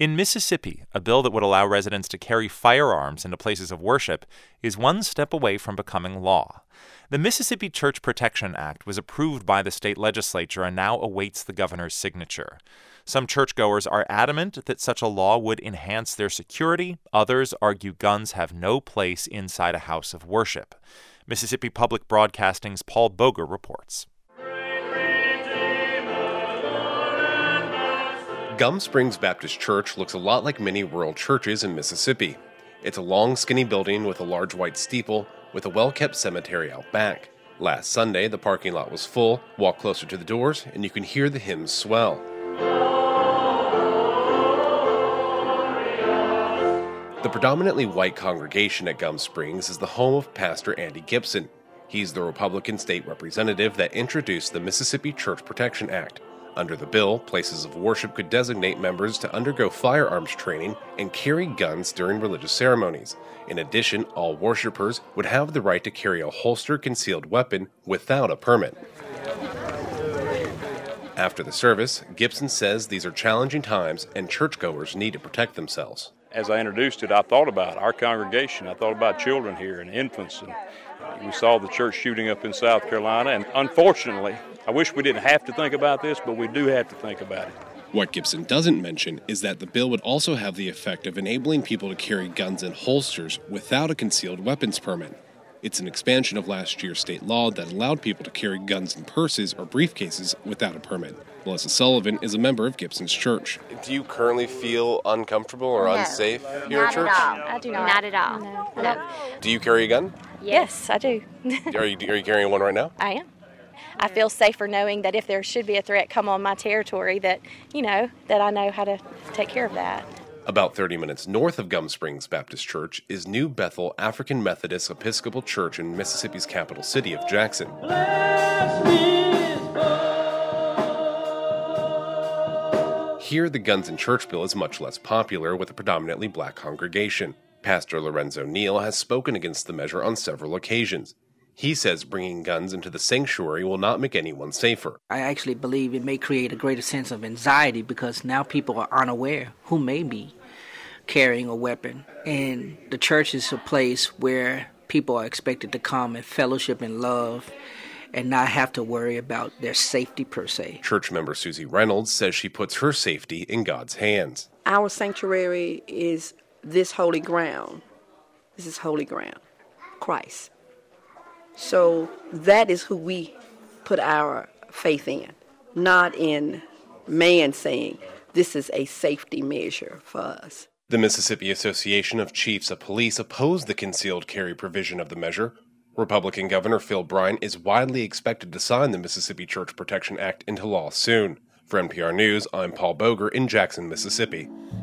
In Mississippi, a bill that would allow residents to carry firearms into places of worship is one step away from becoming law. The Mississippi Church Protection Act was approved by the state legislature and now awaits the governor's signature. Some churchgoers are adamant that such a law would enhance their security. Others argue guns have no place inside a house of worship. Mississippi Public Broadcasting's Paul Boger reports. Gum Springs Baptist Church looks a lot like many rural churches in Mississippi. It's a long, skinny building with a large white steeple with a well-kept cemetery out back. Last Sunday, the parking lot was full. Walk closer to the doors, and you can hear the hymns swell. The predominantly white congregation at Gum Springs is the home of Pastor Andy Gibson. He's the Republican state representative that introduced the Mississippi Church Protection Act. Under the bill, places of worship could designate members to undergo firearms training and carry guns during religious ceremonies. In addition, all worshipers would have the right to carry a holstered concealed weapon without a permit. After the service, Gibson says these are challenging times and churchgoers need to protect themselves. As I introduced it, I thought about our congregation. I thought about children here and infants. And we saw the church shooting up in South Carolina. And unfortunately, I wish we didn't have to think about this, but we do have to think about it. What Gibson doesn't mention is that the bill would also have the effect of enabling people to carry guns in holsters without a concealed weapons permit. It's an expansion of last year's state law that allowed people to carry guns in purses or briefcases without a permit. Melissa Sullivan is a member of Gibson's church. Do you currently feel uncomfortable or unsafe here at church? Not at all. I do not. Not at all. No. Do you carry a gun? Yes, I do. Are you carrying one right now? I am. I feel safer knowing that if there should be a threat come on my territory that I know how to take care of that. About 30 minutes north of Gum Springs Baptist Church is New Bethel African Methodist Episcopal Church in Mississippi's capital city of Jackson. Here, the Guns in Church bill is much less popular with a predominantly black congregation. Pastor Lorenzo Neal has spoken against the measure on several occasions. He says bringing guns into the sanctuary will not make anyone safer. I actually believe it may create a greater sense of anxiety because now people are unaware who may be carrying a weapon. And the church is a place where people are expected to come and fellowship and love and not have to worry about their safety per se. Church member Susie Reynolds says she puts her safety in God's hands. Our sanctuary is this holy ground. This is holy ground, Christ. So that is who we put our faith in, not in man saying this is a safety measure for us. The Mississippi Association of Chiefs of Police opposed the concealed carry provision of the measure. Republican Governor Phil Bryant is widely expected to sign the Mississippi Church Protection Act into law soon. For NPR News, I'm Paul Boger in Jackson, Mississippi.